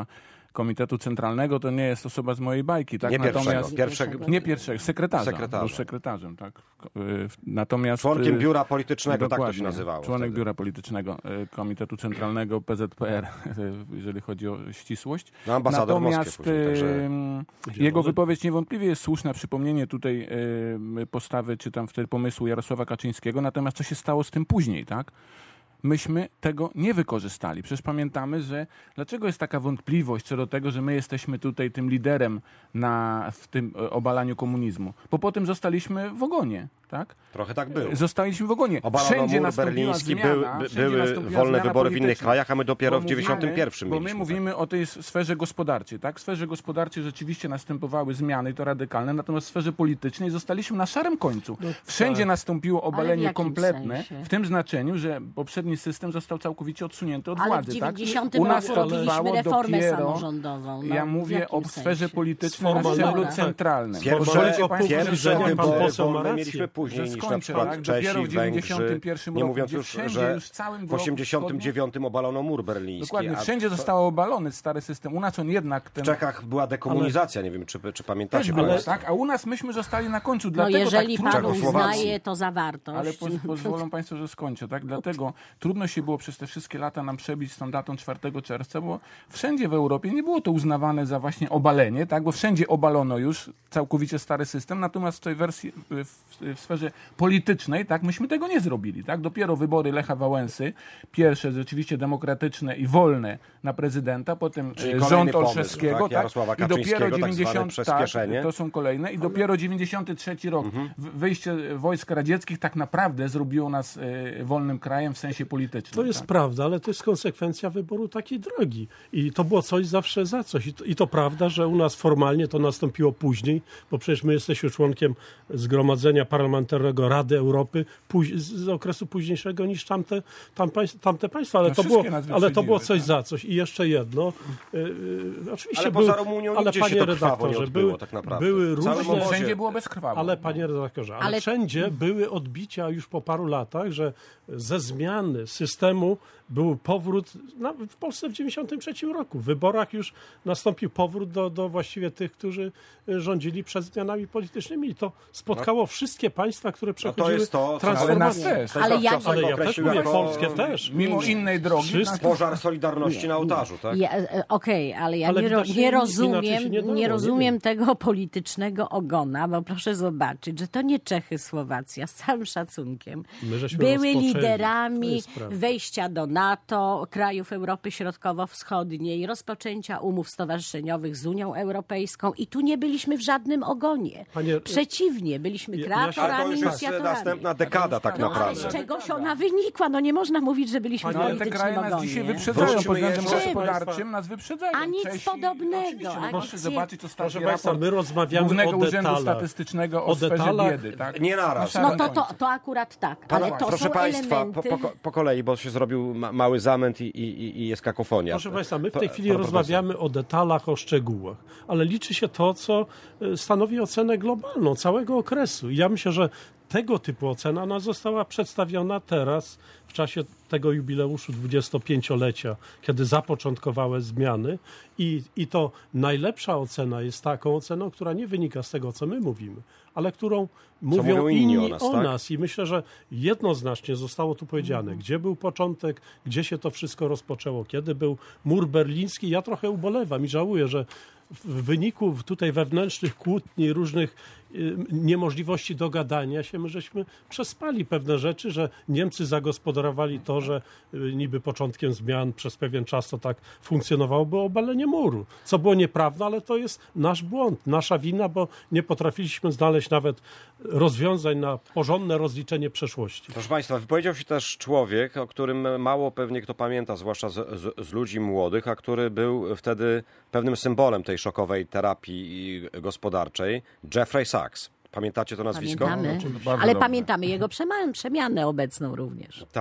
Komitetu Centralnego, to nie jest osoba z mojej bajki, tak? Nie Natomiast pierwszego, pierwszego. nie pierwszego, sekretarza. Sekretarza. Był sekretarzem, tak. Natomiast Członkiem biura politycznego, tak to się dokładnie, nazywało. Członek wtedy. biura politycznego Komitetu Centralnego P Z P R, jeżeli chodzi o ścisłość. No, ambasador Natomiast Moskwy później, także... jego wypowiedź niewątpliwie jest słuszna, przypomnienie tutaj postawy, czy tam wtedy pomysłu Jarosława Kaczyńskiego, natomiast co się stało z tym później, tak? Myśmy tego nie wykorzystali. Przecież pamiętamy, że dlaczego jest taka wątpliwość co do tego, że my jesteśmy tutaj tym liderem na, w tym obalaniu komunizmu. Bo potem zostaliśmy w ogonie, tak? Trochę tak było. Zostaliśmy w ogonie. Obalano Wszędzie mur nastąpiła berliński, zmiana, były, by, wszędzie były nastąpiła wolne zmiana wybory w innych polityczna. krajach, a my dopiero Bo w mówimy- dziewięćdziesiątym pierwszym Bo my mieliśmy. mówimy o tej sferze gospodarczej, tak? W sferze gospodarczej rzeczywiście następowały zmiany, i to radykalne, natomiast w sferze politycznej zostaliśmy na szarym końcu. Wszędzie tak. nastąpiło Ale w obalenie jakim kompletne, sensie? w tym znaczeniu, że poprzedni system został całkowicie odsunięty od Ale władzy, w tak? dziewięćdziesiątym U nas roku to robiliśmy trwało reformę dopiero, samorządową. No, ja w mówię jakim o sferze sensie? politycznej na Formalnego, szczeblu tak. centralnym. Pierwsze, Pozwolicie Bo- państwo, pierwsze że pan wybory poseł ma wolne rację. mieliśmy później Że niż na skończę, przykład tak? Czesi, Dopiero w dziewięćdziesiątym Węgrzy. pierwszym Nie roku, mówiąc gdzie już, wszędzie że już w całym w bloku osiemdziesiątym dziewiątym obalono mur berliński. Dokładnie, a wszędzie to- został obalony stary system. U nas on jednak ten... W Czechach była dekomunizacja, nie wiem, czy, czy pamiętacie Też było, państwo. tak? A u nas myśmy zostali na końcu. No Dlatego jeżeli tak pan trudno, Czechosłowacji. uznaje to za wartość. ale poz, pozwolą Państwo, że skończę, tak? Dlatego trudno się było przez te wszystkie lata nam przebić z tą datą czwartego czerwca, bo wszędzie w Europie nie było to uznawane za właśnie obalenie, tak? Bo wszędzie obalono już całkowicie stary system, natomiast w tej wersji, w, w sferze politycznej, tak? Myśmy tego nie zrobili, tak? Dopiero wybory Lecha Wałęsy, pierwsze rzeczywiście demokratyczne i wolne na prezydenta, potem Czyli e, kolejny rząd pomysł, Olszewskiego, tak? tak? Jarosława I dopiero Kaczyńskiego, tak zwane dziewięćdziesiąty, przyspieszenie. tak, to są kolejne i dopiero dziewięćdziesiąty trzeci rok, Mhm. w- wyjście wojsk radzieckich tak naprawdę zrobiło nas e, wolnym krajem w sensie politycznym. To jest tak. prawda, ale to jest konsekwencja wyboru takiej drogi. I to było coś zawsze za coś. I to, I to prawda, że u nas formalnie to nastąpiło później, bo przecież my jesteśmy członkiem Zgromadzenia Parlamentarnego Rady Europy póź- z z okresu późniejszego niż tamte, tam państw, tamte państwa. Ale, No to było, wszystkie nas ale to było wyprzedziły, coś za coś. I jeszcze jedno. Yy, yy, oczywiście Ale był, poza Rumunią ale nigdzie się panie to krwawo nie redaktorze, odbyło były, tak naprawdę. były W całym różne... obozie. Wszędzie było bezkrwawo. Ale panie redaktorze, ale, Ale- wszędzie były odbicia już po paru latach, że ze zmiany systemu był powrót, no, w Polsce w dziewięćdziesiątym trzecim roku. W wyborach już nastąpił powrót do, do właściwie tych, którzy rządzili przed zmianami politycznymi. I to spotkało wszystkie państwa, które przechodziły jest to, co- Ale nas transformację. też. To jest Ale to, jak- co Ale ja też określił mówię, jako Polskie też. Mimo innej drogi. Wszystko- Pożar Solidarności na ołtarzu, tak? Ja, e, Okej, ale ja Ale nie, ro, widocznie nie inaczej się rozumiem, nie nie, dało, nie rozumiem wiem. tego politycznego ogona, bo proszę zobaczyć, że to nie Czechy, Słowacja, z całym szacunkiem, My żeśmy były rozpoczęli. To liderami jest prawda. wejścia do NATO, krajów Europy Środkowo-Wschodniej, rozpoczęcia umów stowarzyszeniowych z Unią Europejską i tu nie byliśmy w żadnym ogonie. Panie- Przeciwnie, byliśmy Ja- ja się- Ale to kreatorami, już jest inicjatorami. następna dekada tak No, No ale naprawdę. z czegoś ona wynikła? No nie można mówić, że byliśmy w Ale te politycznym kraje nas ogonie. dzisiaj wyprzedzają Wróćmy pod względem jeszcze- gospodarczym, nas wyprzedzają. A nic Czesi, podobnego. Oczywiście, no A proszę nic- zobaczyć ostatni Proszę państwa, raport my rozmawiamy Głównego o Urzędu detalach. Statystycznego o, O sferze detalach- biedy. Tak? Nie naraz. Na No szarym to, to, końcu. to akurat tak, Pana, ale to proszę są Państwa, po, elementy... po, po kolei, bo się zrobił ma, mały zamęt i, i, i jest kakofonia. Proszę Państwa, my w Pa- tej chwili pan profesor. rozmawiamy o detalach, o szczegółach, ale liczy się to, co y, stanowi ocenę globalną całego okresu. I ja myślę, że tego typu ocena ona została przedstawiona teraz, w czasie tego jubileuszu dwudziestopięciolecia, kiedy zapoczątkowały zmiany i, i to najlepsza ocena jest taką oceną, która nie wynika z tego, co my mówimy, ale którą mówią, mówią inni inni o nas, o tak? nas. I myślę, że jednoznacznie zostało tu powiedziane, gdzie był początek, gdzie się to wszystko rozpoczęło, kiedy był mur berliński. Ja trochę ubolewam i żałuję, że w wyniku tutaj wewnętrznych kłótni, różnych y, niemożliwości dogadania się, my żeśmy przespali pewne rzeczy, że Niemcy zagospodarowali to, że y, niby początkiem zmian przez pewien czas to tak funkcjonowało, było obalenie muru. Co było nieprawda, ale to jest nasz błąd, nasza wina, bo nie potrafiliśmy znaleźć nawet rozwiązań na porządne rozliczenie przeszłości. Proszę Państwa, wypowiedział się też człowiek, o którym mało pewnie kto pamięta, zwłaszcza z, z, z ludzi młodych, a który był wtedy pewnym symbolem tej szokowej terapii gospodarczej, Jeffrey Sachs. Pamiętacie to nazwisko? Pamiętamy, bardzo ale dobrze. pamiętamy jego przema- przemianę obecną również. Tak.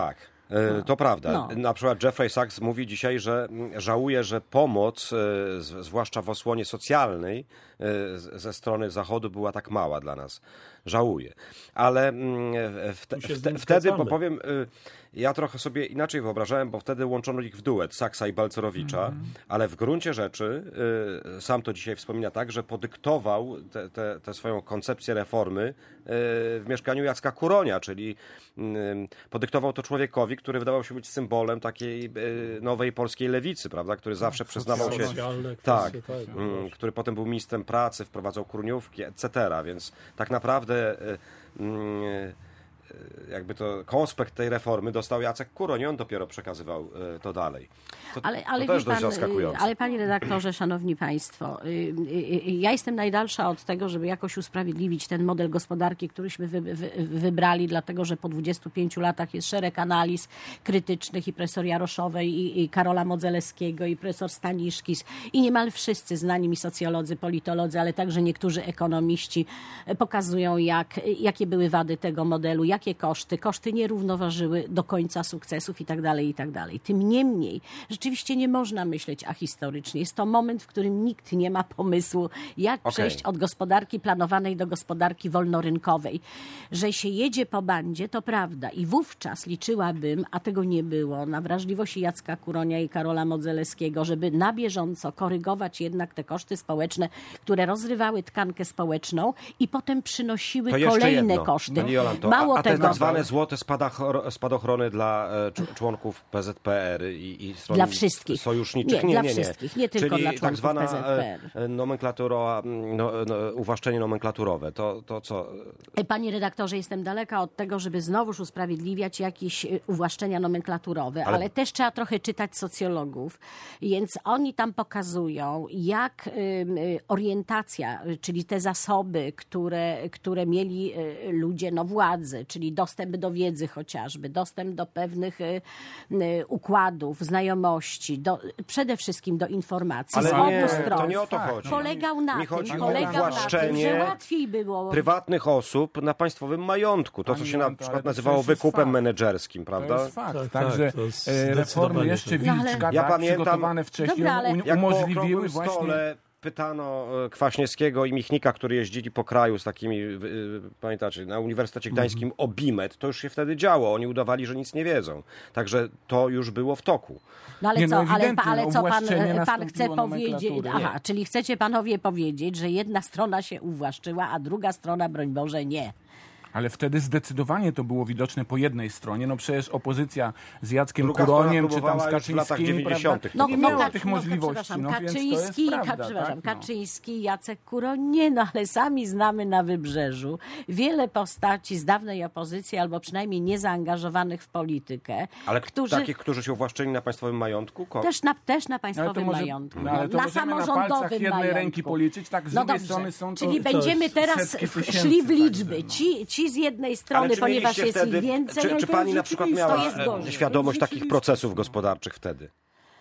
E, To prawda. No. Na przykład Jeffrey Sachs mówi dzisiaj, że żałuje, że pomoc, e, z- zwłaszcza w osłonie socjalnej, e, z- ze strony Zachodu była tak mała dla nas. Żałuje. Ale mm, w te, Tu się w z te, nim wtedy, zgadzamy. bo powiem, e, ja trochę sobie inaczej wyobrażałem, bo wtedy łączono ich w duet, Sachsa i Balcerowicza, Mhm. ale w gruncie rzeczy, e, sam to dzisiaj wspomina tak, że podyktował tę swoją koncepcję reformy e, w mieszkaniu Jacka Kuronia, czyli mm, podyktował to człowiekowi, który wydawał się być symbolem takiej e, nowej polskiej lewicy, prawda, który zawsze przyznawał się... Socjalne Tak, kwestie, tak, no mm, właśnie. który potem był ministrem pracy, wprowadzał kurniówki, et cetera. Więc tak naprawdę e, mm, e, jakby to konspekt tej reformy dostał Jacek Kuroń i on dopiero przekazywał e, to dalej. To, Ale, ale, to też wie dość pan, zaskakujące. ale panie redaktorze, szanowni państwo, y, y, y, ja jestem najdalsza od tego, żeby jakoś usprawiedliwić ten model gospodarki, któryśmy wy, wy, wybrali, dlatego że po dwudziestu pięciu latach jest szereg analiz krytycznych i profesor Jaroszowej, i, i Karola Modzelewskiego, i profesor Staniszkis, i niemal wszyscy znani mi socjolodzy, politolodzy, ale także niektórzy ekonomiści pokazują, jak, jakie były wady tego modelu, jakie koszty. Koszty nie równoważyły do końca sukcesów i tak dalej, i tak dalej. Tym niemniej, rzeczywiście nie można myśleć ahistorycznie. Jest to moment, w którym nikt nie ma pomysłu, jak Okej. przejść od gospodarki planowanej do gospodarki wolnorynkowej. Że się jedzie po bandzie, to prawda. I wówczas liczyłabym, a tego nie było, na wrażliwości Jacka Kuronia i Karola Modzelewskiego, żeby na bieżąco korygować jednak te koszty społeczne, które rozrywały tkankę społeczną i potem przynosiły To jeszcze kolejne jedno, koszty. pani Jolanto, Mało a, a te tego. tak zwane złote spadachro- spadochrony dla e, cz- członków P Z P R i, i stron Dla wszystkich. sojuszniczych? Nie, dla wszystkich, nie tylko Czyli dla tak członków zwana P Z P R. e, nomenklatura, no, no, uwłaszczenie nomenklaturowe. To, to co? Panie redaktorze, jestem daleka od tego, żeby znowuż usprawiedliwiać jakieś y, uwłaszczenia nomenklaturowe, ale... Ale- też trzeba trochę czytać socjologów, więc oni tam pokazują, jak y, y, orientacja, y, czyli te zasoby, które, które mieli y, ludzie, no władzy, czyli dostęp do wiedzy chociażby, dostęp do pewnych y, y, układów, znajomości, do, przede wszystkim do informacji z Ale obu nie, stron. to nie o to Fakt. chodzi. Polegał na Mi tym, chodzi o polegał na tym, uwłaszczenie że łatwiej było prywatnych osób na państwowym majątku. To, co Pani się na Jolanto, ale przykład to nazywało przecież jest wykupem fakt. menedżerskim, To prawda? jest fakt. Tak, Także tak, to jest e, reformy zdecydowanie jeszcze się- No ale- Wilczka, Ja tak, pamiętam- przygotowane wcześniej, Dobra, ale- u- Jak po umożliwiły okrągłym właśnie... stole pytano e, Kwaśniewskiego i Michnika, którzy jeździli po kraju z takimi, y, y, pamiętacie, na Uniwersytecie Gdańskim o BIMET, to już się wtedy działo. Oni udawali, że nic nie wiedzą. Także to już było w toku. No ale Nie, no co, ale, ewidentnie, ale no, co pan, uwłaszczenie pan chce nastąpiło powiedzieć? nomenklatury. Aha, czyli chcecie panowie powiedzieć, że jedna strona się uwłaszczyła, a druga strona, broń Boże, nie. Ale wtedy zdecydowanie to było widoczne po jednej stronie. No przecież opozycja z Jackiem Druga strona Kuroniem czy tam z próbowała już w latach Kaczyńskimi, dziewięćdziesiątych. prawda, No, nie no, miała no, tych no, możliwości. przepraszam, No, więc to Kaczyński, jest Ka, prawda, przepraszam, tak, no. Kaczyński, Jacek Kuroń, nie no, ale sami znamy na Wybrzeżu wiele postaci z dawnej opozycji, albo przynajmniej niezaangażowanych w politykę, Ale którzy takich, którzy się uwłaszczyli na państwowym majątku? Ko- też na, też na Ale to państwowym może, majątku, no, ale to na możemy na samorządowym palcach jednej majątku. ręki policzyć, tak z No drugiej dobrze, strony są to... czyli będziemy jest teraz setki tysięcy, szli w liczby. także, no. Ci, ci z jednej Ale strony, czy ponieważ mieliście jest wtedy, ich więcej, czy, no czy to pani jest na przykład rzeczywistość. miała To jest gorzej. e, świadomość To jest takich procesów gospodarczych wtedy?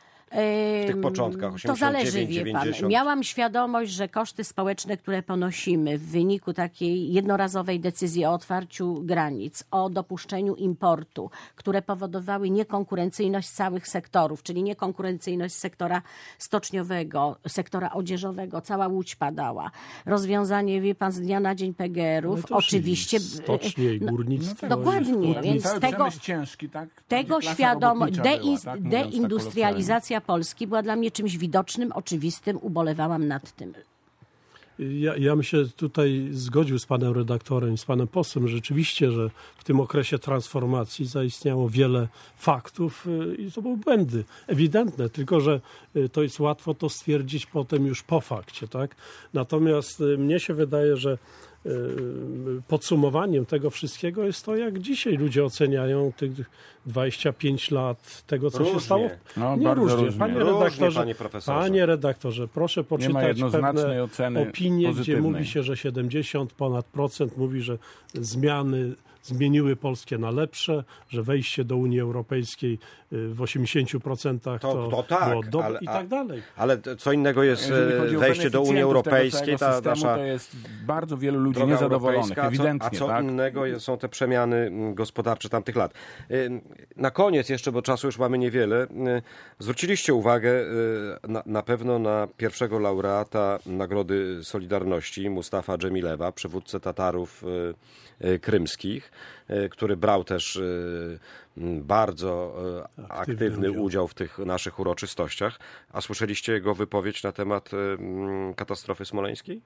W tych początkach, To zależy, osiemdziesiąt dziewięć wie pan. dziewięćdziesiąt. Miałam świadomość, że koszty społeczne, które ponosimy w wyniku takiej jednorazowej decyzji o otwarciu granic, o dopuszczeniu importu, które powodowały niekonkurencyjność całych sektorów, czyli niekonkurencyjność sektora stoczniowego, sektora odzieżowego, cała Łódź padała. Rozwiązanie, wie pan, z dnia na dzień P G R-ów, No to oczywiście... Stocznie i no, górnictwo. dokładnie, jest- więc Cały tego- przemysł ciężki, tak? Tego Klasa świadomość, robotnicza była, dein- tak? Mówiąc tak deindustrializacja Polski była dla mnie czymś widocznym, oczywistym, ubolewałam nad tym. Ja, ja bym się tutaj zgodził z panem redaktorem i z panem posłem. Rzeczywiście, że w tym okresie transformacji zaistniało wiele faktów y, i to były błędy ewidentne, tylko że y, to jest łatwo to stwierdzić potem już po fakcie, tak? Natomiast y, mnie się wydaje, że y, podsumowaniem tego wszystkiego jest to, jak dzisiaj ludzie oceniają tych dwadzieścia pięć lat tego, co Różnie. się stało. No, Nie bardzo różnie. różnie. Panie Różnie, redaktorze, panie profesorze. panie redaktorze, proszę Nie ma poczytać jednoznacznej pewne oceny opinie, gdzie pozytywnej. mówi się, że siedemdziesiąt ponad procent mówi, że zmiany zmieniły Polskę na lepsze, że wejście do Unii Europejskiej w osiemdziesięciu procentach to, To- to tak, było dobre ale- i tak dalej. Ale co innego jest Jeżeli chodzi e, o wejście do Unii beneficjentów tego Europejskiej, całego ta systemu, nasza to jest bardzo wielu ludzi droga niezadowolonych, europejska, a co- ewidentnie, A co tak? innego jest- są te przemiany mm, gospodarcze tamtych lat. Ym, Na koniec jeszcze, bo czasu już mamy niewiele, y, zwróciliście uwagę y, na, na pewno na pierwszego laureata Nagrody Solidarności, Mustafa Dżemilewa, przywódcę Tatarów y, y, krymskich, y, który brał też y, m, bardzo y, Aktywny aktywny udział. udział w tych naszych uroczystościach. A słyszeliście jego wypowiedź na temat y, m, katastrofy smoleńskiej?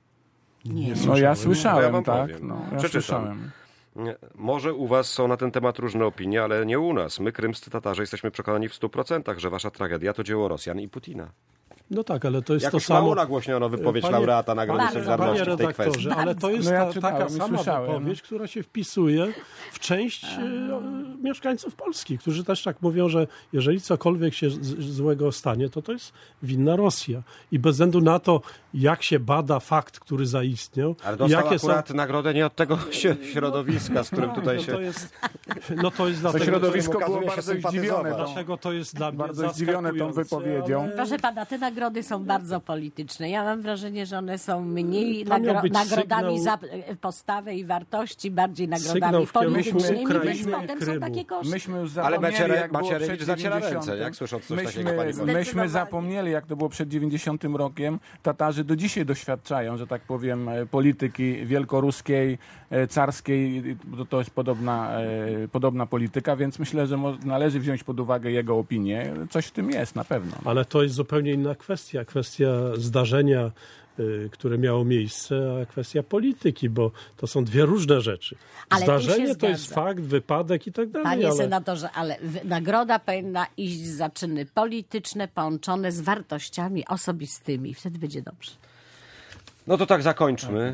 Nie. No ja Ja słyszałem, wam tak? powiem. No, ja Przeczytam. słyszałem. Nie, może u was są na ten temat różne opinie, ale nie u nas. My, krymscy Tatarzy, jesteśmy przekonani w stu procentach, że wasza tragedia to dzieło Rosjan i Putina. No tak, ale to jest Jak to już mało samo. nagłośniono wypowiedź Panie- laureata Nagrody Bardzo. Solidarności Panie w tej kwestii. redaktorze, ale to jest No ja ta, czytałem taka i sama słyszałem. wypowiedź, która się wpisuje w część e, mieszkańców Polski, którzy też tak mówią, że jeżeli cokolwiek się z, złego stanie, to to jest winna Rosja. I bez względu na to, jak się bada fakt, który zaistniał, Ale i dostał jakie akurat nagrodę nie od tego się- środowiska, z którym są... tutaj no się... to jest, no to jest To dlatego, środowisko okazuje było się bardzo sympatyzować. zdziwione. tą- dlatego to jest dla mnie Bardzo zdziwione tą zaskakujące, wypowiedzią. ale- Proszę pana, te nagrody są bardzo polityczne. Ja mam wrażenie, że one są mniej To miał nagro- być nagrodami sygnał- za e, postawę i wartości, bardziej Sygnał nagrodami w kierunku politycznymi, Ukrainy więc i potem są Krymu. takie koszty. Myśmy już Ale zapomnieli, Maciere- jak było Macierewicz przed zaciera ręce, dziewięćdziesiątym. jak słyszał coś myśmy, takiego, pani poseł. myśmy zapomnieli, jak to było przed dziewięćdziesiątym rokiem. Tatarzy do dzisiaj doświadczają, że tak powiem, e, polityki wielkoruskiej, e, carskiej. To, to jest podobna, e, podobna polityka, więc myślę, że mo- należy wziąć pod uwagę jego opinię. Coś w tym jest, na pewno. Ale to jest zupełnie inna kwestia. Kwestia zdarzenia, y, które miało miejsce, a kwestia polityki, bo to są dwie różne rzeczy. Ale tu się Zdarzenie to jest zgadzam. fakt, wypadek i tak dalej. Panie ale... senatorze, ale w- nagroda powinna iść za czyny polityczne, połączone z wartościami osobistymi. Wtedy będzie dobrze. No to tak zakończmy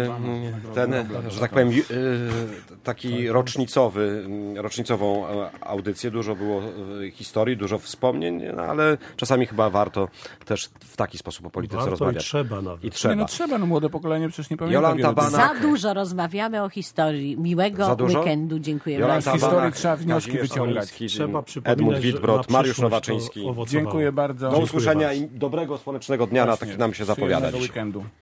e, ten, że tak powiem, ju- e, taki rocznicowy, rocznicową e, audycję. Dużo było e, historii, dużo wspomnień, no, ale czasami chyba warto też w taki sposób o polityce Warto i rozmawiać. trzeba nawet. I Nie, trzeba. no trzeba, no młode pokolenie przecież nie pamięta Jolanta wielu Bana- tych- Za dużo rozmawiamy o historii. Miłego Za dużo? weekendu. Dziękuję Jolanta bardzo. Z historii Banach, trzeba wnioski Kazimierz wyciągać. Smoliński, Trzeba przypominać, Edmund że Witbrod, na Mariusz przyszłość to Nowaczyński. owocowało. Dziękuję bardzo. Do usłyszenia bardzo. i dobrego słonecznego dnia na Właśnie, tak nam się przyjemnego zapowiada dzisiaj. weekendu.